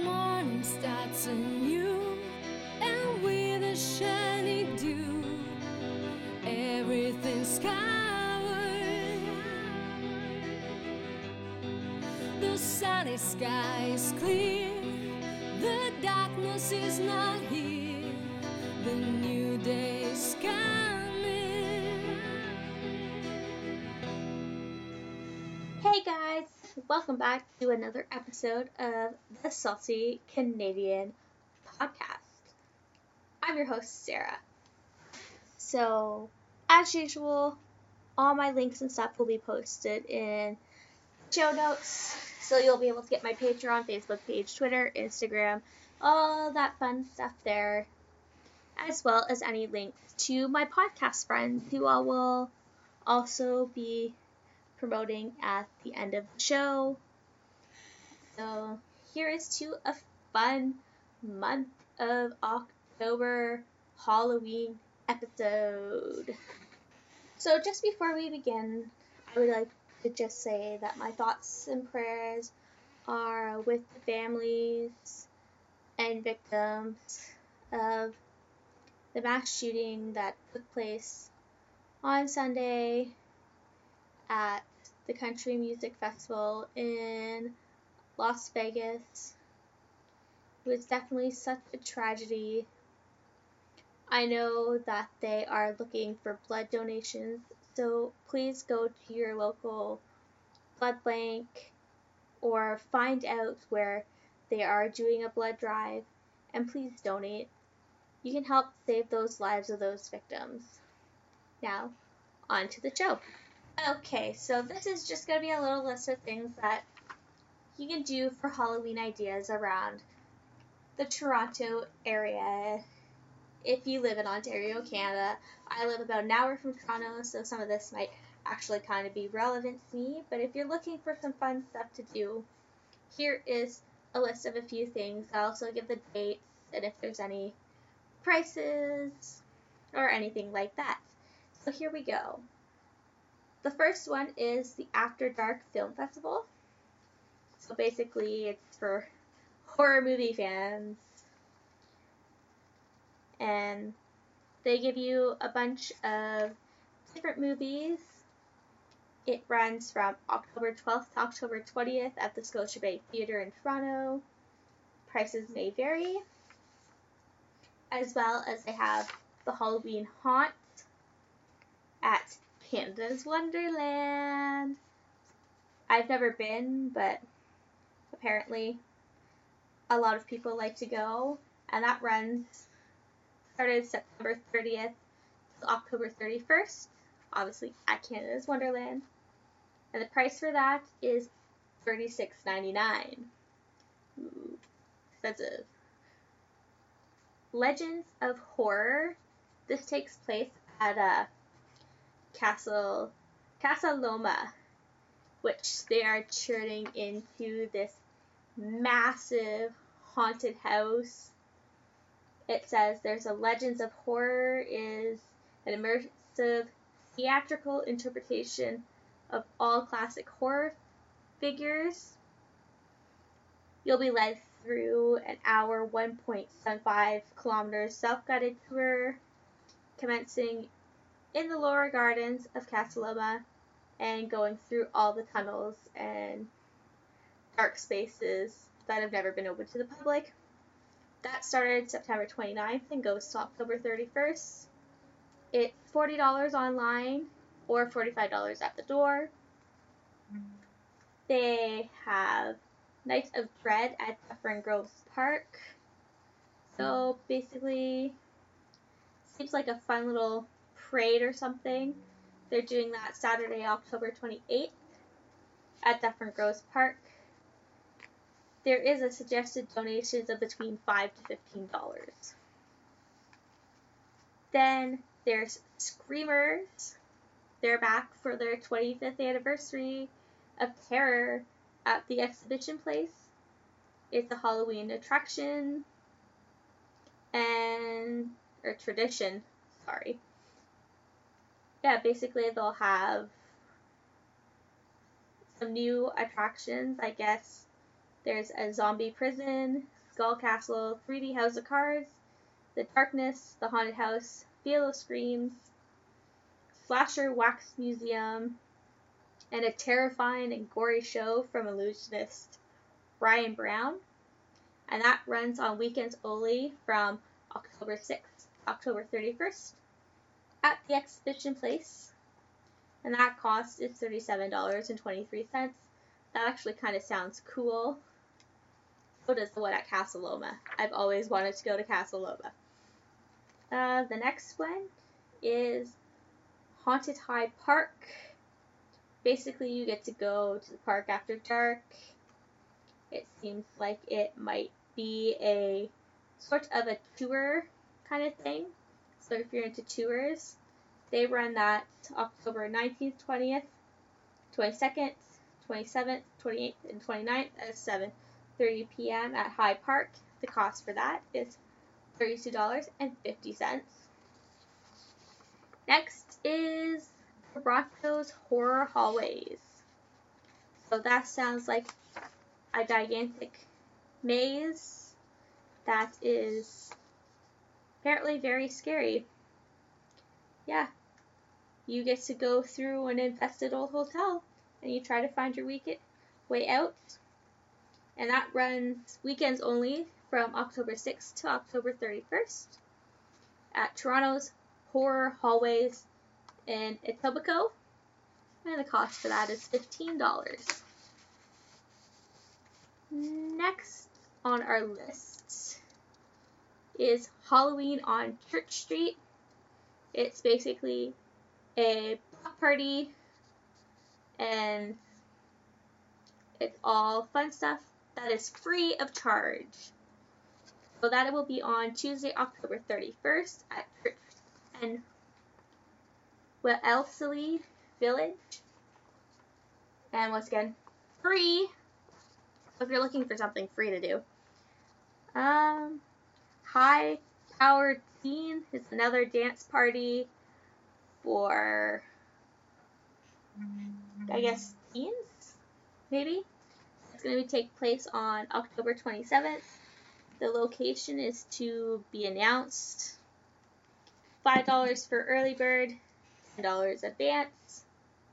morning starts anew, and with a shiny dew, everything's covered. The sunny sky is clear, the darkness is not here, the new day is coming. Hey guys, welcome back to another episode of the Salty Canadian Podcast. I'm your host, Sarah. So, as usual, all my links and stuff will be posted in show notes, so you'll be able to get my Patreon, Facebook page, Twitter, Instagram, all that fun stuff there, as well as any links to my podcast friends who I will also be promoting at the end of the show. So here is to a fun month of October Halloween episode. So just before we begin, I would like to just say that my thoughts and prayers are with the families and victims of the mass shooting that took place on Sunday at the Country Music Festival in Las Vegas. It was definitely such a tragedy. I know that they are looking for blood donations, so please go to your local blood bank or find out where they are doing a blood drive, and please donate. You can help save those lives of those victims. Now, on to the show. Okay, so this is just going to be a little list of things that you can do for Halloween ideas around the Toronto area. If you live in Ontario, Canada, I live about an hour from Toronto, so some of this might actually kind of be relevant to me. But if you're looking for some fun stuff to do, here is a list of a few things. I'll also give the dates and if there's any prices or anything like that. So here we go. The first one is the After Dark Film Festival. So basically it's for horror movie fans. And they give you a bunch of different movies. It runs from October 12th to October 20th at the Scotiabank Theatre in Toronto. Prices may vary. As well as they have the Halloween Haunt at Canada's Wonderland. I've never been, but apparently a lot of people like to go. And that started September 30th to October 31st, obviously at Canada's Wonderland. And the price for that is $36.99. Ooh, expensive. Legends of Horror. This takes place at Casa Loma, which they are turning into this massive haunted house. It says there's a Legends of Horror is an immersive theatrical interpretation of all classic horror figures. You'll be led through an hour, 1.75 kilometers self-guided tour, commencing in the lower gardens of Casa Loma and going through all the tunnels and dark spaces that have never been open to the public. That started September 29th and goes to October 31st. It's $40 online or $45 at the door. They have Night of Dread at Dufferin Groves Park. So basically, seems like a fun little parade or something. They're doing that Saturday, October 28th at Dufferin Groves Park. There is a suggested donations of between $5 to $15. Then there's Screamers. They're back for their 25th anniversary of Terror at the Exhibition Place. It's a Halloween attraction or tradition, sorry. Yeah, basically they'll have some new attractions, I guess. There's a zombie prison, Skull Castle, 3D House of Cards, The Darkness, The Haunted House, Field of Screams, Slasher Wax Museum, and a terrifying and gory show from illusionist Ryan Brown. And that runs on weekends only from October 6th to October 31st at the Exhibition Place. And that cost is $37.23. That actually kind of sounds cool. So does the one at Casa Loma. I've always wanted to go to Casa Loma. The next one is Haunted Hyde Park. Basically, you get to go to the park after dark. It seems like it might be a sort of a tour kind of thing. So if you're into tours, they run that October 19th, 20th, 22nd, 27th, 28th, and 29th at 7:30 p.m. at Hyde Park. The cost for that is $32.50. Next is Toronto's Horror Hallways. So that sounds like a gigantic maze that is apparently very scary. Yeah, you get to go through an infested old hotel and you try to find your way out. And that runs weekends only from October 6th to October 31st at Toronto's Horror Hallways in Etobicoke. And the cost for that is $15. Next on our list is Halloween on Church Street. It's basically a block party and it's all fun stuff that is free of charge. So that will be on Tuesday, October 31st at Church and Wellesley Village. And once again, free. So if you're looking for something free to do. High Powered Teen is another dance party for, I guess, teens, maybe. It's going to take place on October 27th. The location is to be announced. $5 for early bird, $10 advance.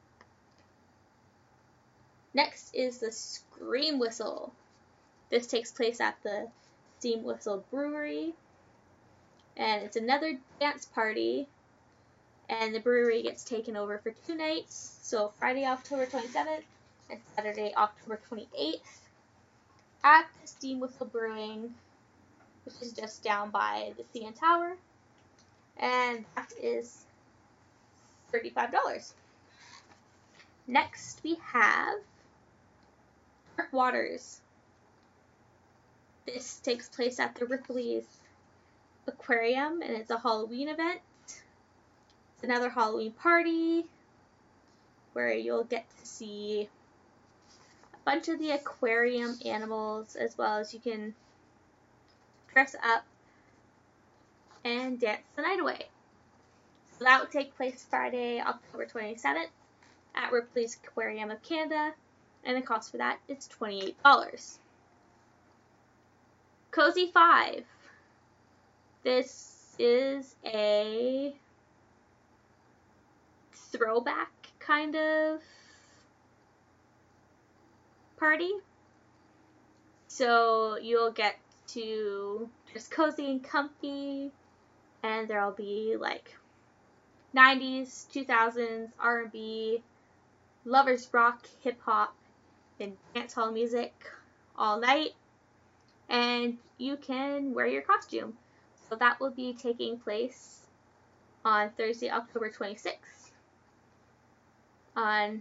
Next is the Scream Whistle. This takes place at the Steam Whistle Brewery. And it's another dance party. And the brewery gets taken over for 2 nights. So Friday, October 27th and Saturday, October 28th at the Steam Whistle Brewing, which is just down by the CN Tower. And that is $35. Next, we have Dark Waters. This takes place at the Ripley's Aquarium, and it's a Halloween event. It's another Halloween party where you'll get to see a bunch of the aquarium animals, as well as you can dress up and dance the night away. So that will take place Friday, October 27th at Ripley's Aquarium of Canada, and the cost for that is $28. Cozy 5. This is a throwback kind of party. So you'll get to just cozy and comfy, and there'll be like 90s, 2000s, R&B, lovers rock, hip hop, and dance hall music all night, and you can wear your costume. So that will be taking place on Thursday, October 26th at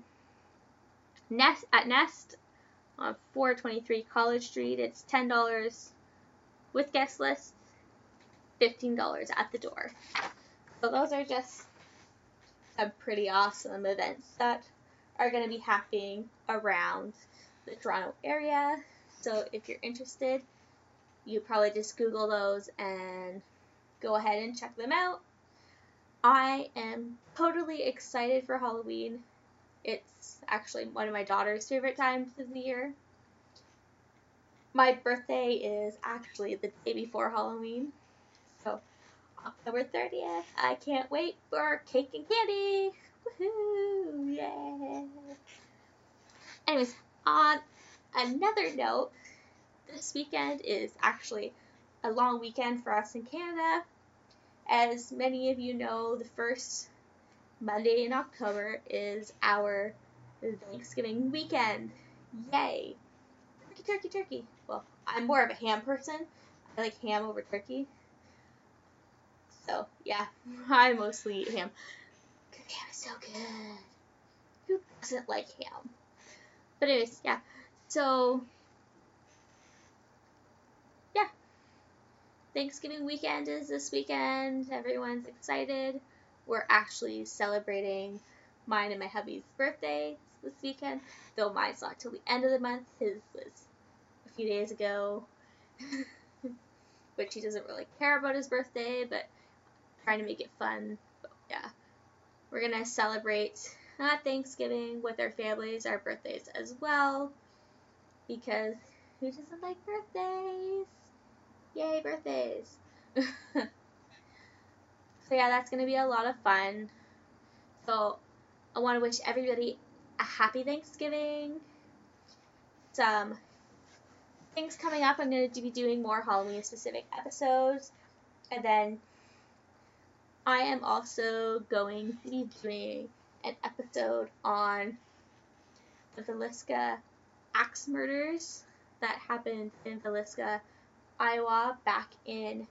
Nest on 423 College Street. It's $10 with guest list, $15 at the door. So those are just some pretty awesome events that are going to be happening around the Toronto area. So if you're interested, you probably just Google those and go ahead and check them out. I am totally excited for Halloween. It's actually one of my daughter's favorite times of the year. My birthday is actually the day before Halloween. So, October 30th. I can't wait for cake and candy. Woohoo! Yeah. Anyways, on another note, this weekend is actually a long weekend for us in Canada. As many of you know, the first Monday in October is our Thanksgiving weekend. Yay! Turkey, turkey, turkey. Well, I'm more of a ham person. I like ham over turkey. So, yeah, I mostly eat ham. Ham is so good. Who doesn't like ham? But anyways, yeah. So, yeah. Thanksgiving weekend is this weekend. Everyone's excited. We're actually celebrating mine and my hubby's birthdays this weekend. Though mine's not till the end of the month. His was a few days ago. Which he doesn't really care about his birthday, but trying to make it fun. But yeah. We're going to celebrate Thanksgiving with our families, our birthdays as well. Because who doesn't like birthdays? Yay, birthdays. So yeah, that's going to be a lot of fun. So I want to wish everybody a happy Thanksgiving. Some things coming up. I'm going to be doing more Halloween specific episodes. And then I am also going to be doing an episode on the Villisca axe murders that happened in Villisca, Iowa back in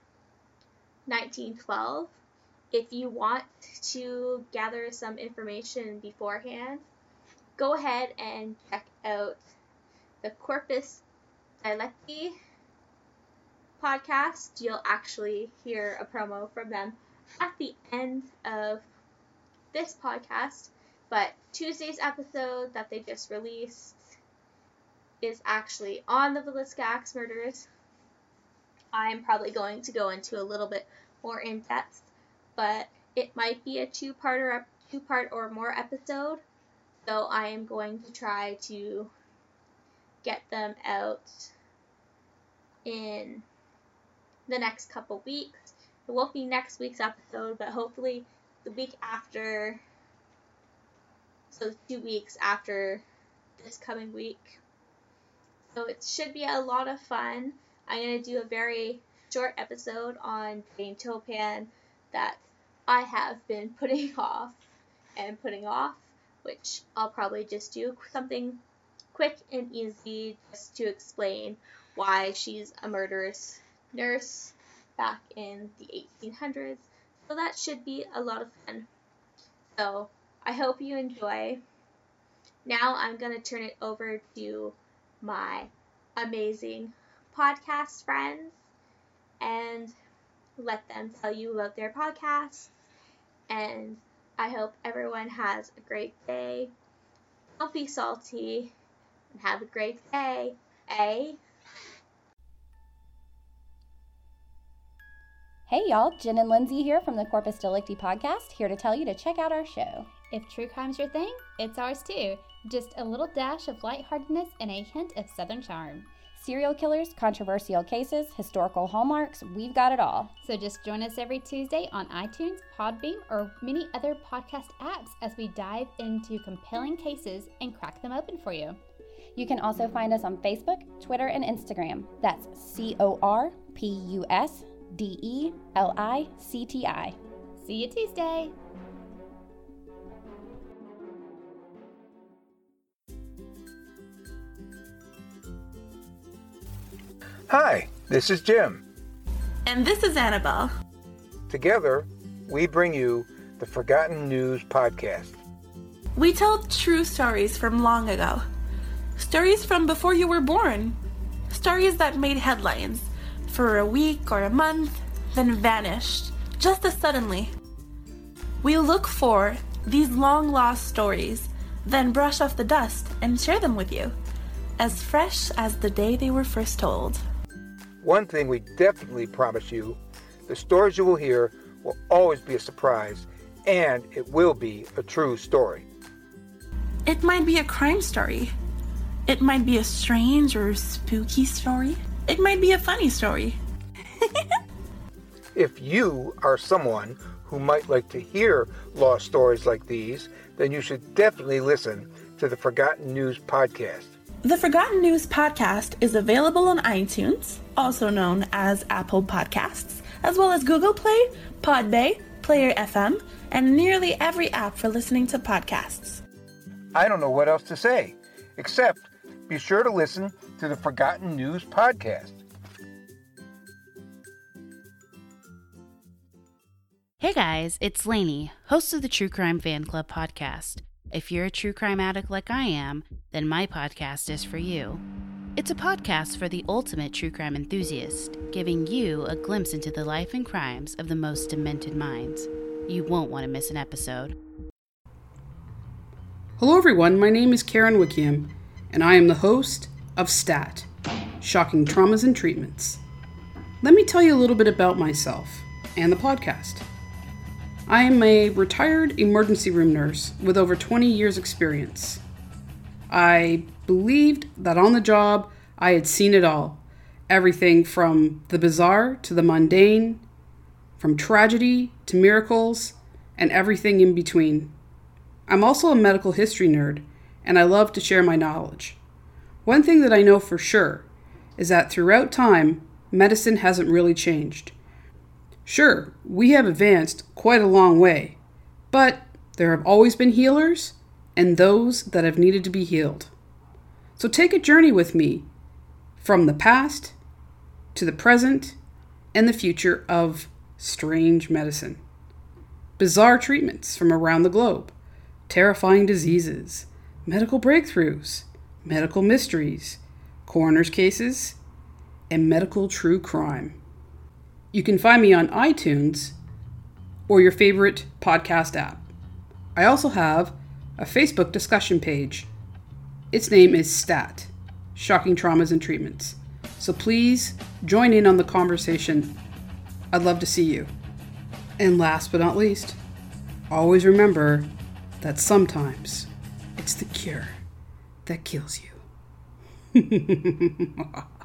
1912. If you want to gather some information beforehand, go ahead and check out the Corpus Delicti podcast. You'll actually hear a promo from them at the end of this podcast, but Tuesday's episode that they just released is actually on the Villisca axe murders. I'm probably going to go into a little bit more in depth, but it might be a two-part or more episode, so I am going to try to get them out in the next couple weeks. It won't be next week's episode, but hopefully the week after, so 2 weeks after this coming week. So it should be a lot of fun. I'm going to do a very short episode on Jane Toppan that I have been putting off, which I'll probably just do something quick and easy just to explain why she's a murderous nurse back in the 1800s. So that should be a lot of fun. So I hope you enjoy. Now I'm going to turn it over to my amazing podcast friends and let them tell you about their podcasts. And I hope everyone has a great day. Don't be salty and have a great day, eh? Hey y'all, Jen and Lindsay here from the Corpus Delicti podcast, here to tell you to check out our show. If true crime's your thing, it's ours too. Just a little dash of lightheartedness and a hint of Southern charm. Serial killers, controversial cases, historical hallmarks, we've got it all. So just join us every Tuesday on iTunes, Podbean, or many other podcast apps as we dive into compelling cases and crack them open for you. You can also find us on Facebook, Twitter, and Instagram. That's CORPUSDELICTI. See you Tuesday! Hi, this is Jim. And this is Annabelle. Together, we bring you the Forgotten News Podcast. We tell true stories from long ago. Stories from before you were born. Stories that made headlines for a week or a month, then vanished, just as suddenly. We look for these long-lost stories, then brush off the dust and share them with you, as fresh as the day they were first told. One thing we definitely promise you, the stories you will hear will always be a surprise, and it will be a true story. It might be a crime story. It might be a strange or spooky story. It might be a funny story. If you are someone who might like to hear lost stories like these, then you should definitely listen to the Forgotten News podcast. The Forgotten News podcast is available on iTunes, also known as Apple Podcasts, as well as Google Play, Podbay, Player FM, and nearly every app for listening to podcasts. I don't know what else to say, except be sure to listen to the Forgotten News podcast. Hey guys, it's Lainey, host of the True Crime Fan Club podcast. If you're a true crime addict like I am, then my podcast is for you. It's a podcast for the ultimate true crime enthusiast, giving you a glimpse into the life and crimes of the most demented minds. You won't want to miss an episode. Hello everyone, my name is Karen Wickham, and I am the host of STAT, Shocking Traumas and Treatments. Let me tell you a little bit about myself and the podcast. I am a retired emergency room nurse with over 20 years experience. I believed that on the job I had seen it all. Everything from the bizarre to the mundane, from tragedy to miracles, and everything in between. I'm also a medical history nerd, and I love to share my knowledge. One thing that I know for sure is that throughout time, medicine hasn't really changed. Sure, we have advanced quite a long way, but there have always been healers and those that have needed to be healed. So take a journey with me from the past to the present and the future of strange medicine. Bizarre treatments from around the globe, terrifying diseases, medical breakthroughs, medical mysteries, coroner's cases, and medical true crime. You can find me on iTunes or your favorite podcast app. I also have a Facebook discussion page. Its name is STAT, Shocking Traumas and Treatments. So please join in on the conversation. I'd love to see you. And last but not least, always remember that sometimes it's the cure that kills you.